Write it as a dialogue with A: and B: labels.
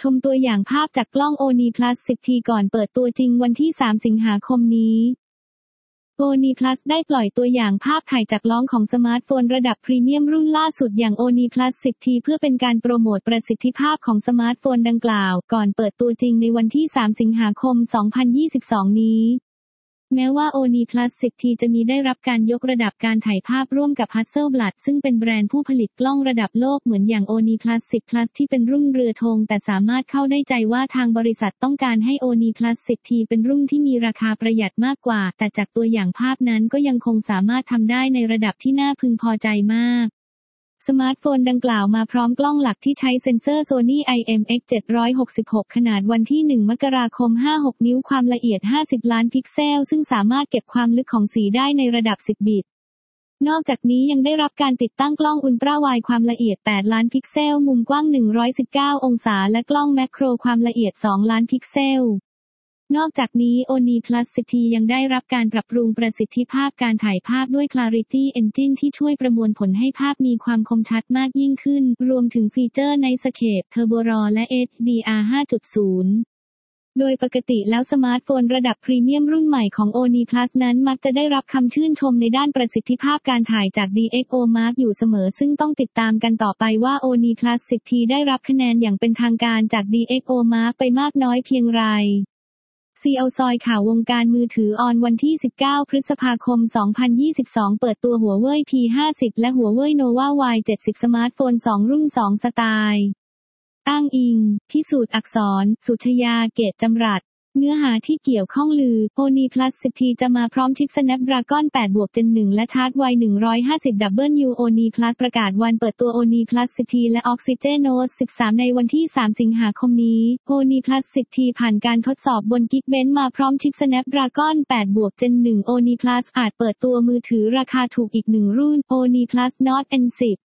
A: ชมตัวอย่างภาพจากกล้อง ONI Plus 10T ก่อนเปิดตัวจริงวันที่ 3 สิงหาคมนี้ ONI Plus ได้ปล่อยตัวอย่างภาพถ่ายจากล้องของสมาร์ทโฟนระดับพรีเมียมรุ่นล่าสุดอย่าง ONI Plus 10T เพื่อเป็นการโปรโมทประสิทธิภาพของสมาร์ทโฟนดังกล่าวก่อนเปิดตัวจริงในวันที่ 3 สิงหาคม 2022 นี้แม้ว่า ONI Plus 10T จะมีได้รับการยกระดับการถ่ายภาพร่วมกับ Hasselblad ซึ่งเป็นแบรนด์ผู้ผลิตกล้องระดับโลกเหมือนอย่าง ONI Plus 10 Plus ที่เป็นรุ่นเรือธงแต่สามารถเข้าได้ใจว่าทางบริษัทต้องการให้ ONI Plus 10T เป็นรุ่นที่มีราคาประหยัดมากกว่าแต่จากตัวอย่างภาพนั้นก็ยังคงสามารถทำได้ในระดับที่น่าพึงพอใจมากสมาร์ทโฟนดังกล่าวมาพร้อมกล้องหลักที่ใช้เซ็นเซอร์ Sony IMX766 ขนาดวันที่ 1 มกราคม 56 นิ้วความละเอียด 50 ล้านพิกเซลซึ่งสามารถเก็บความลึกของสีได้ในระดับ 10 บิต นอกจากนี้ยังได้รับการติดตั้งกล้องอุลตร้าไวด์ความละเอียด 8 ล้านพิกเซลมุมกว้าง 119 องศาและกล้องแมคโครความละเอียด 2 ล้านพิกเซลนอกจากนี้ ONI Plus 10T ยังได้รับการปรับปรุงประสิทธิภาพการถ่ายภาพด้วย Clarity Engine ที่ช่วยประมวลผลให้ภาพมีความคมชัดมากยิ่งขึ้นรวมถึงฟีเจอร์ Nightscape Turbo RAW และ HDR 5.0 โดยปกติแล้วสมาร์ทโฟนระดับพรีเมียมรุ่นใหม่ของ ONI Plus นั้นมักจะได้รับคำชื่นชมในด้านประสิทธิภาพการถ่ายจาก DxOMark อยู่เสมอซึ่งต้องติดตามกันต่อไปว่า ONI Plus 10T ได้รับคะแนนอย่างเป็นทางการจาก DxOMark ไปมากน้อยเพียงไรCL ซอยข่าววงการมือถือออนวันที่ 19 พฤษภาคม 2022 เปิดตัว Huawei P50 และ Huawei Nova Y70 สมาร์ทโฟน 2 รุ่น 2 สไตล์อ้างอิงพิสูจน์อักษรสุชยาเกตจำรัดเนื้อหาที่เกี่ยวข้องลือ ONI Plus 10T จะมาพร้อมชิป Snapdragon 8 Gen 1 และชาร์จไว 150W ONI Plus ประกาศวันเปิดตัว ONI Plus 10T และ Oxygen Note 13 ในวันที่ 3 สิงหาคมนี้ ONI Plus 10T ผ่านการทดสอบบน Geekbench มาพร้อมชิป Snapdragon 8 Gen 1 ONI Plus อาจเปิดตัวมือถือราคาถูกอีกหนึ่งรุ่น ONI Plus Nord N10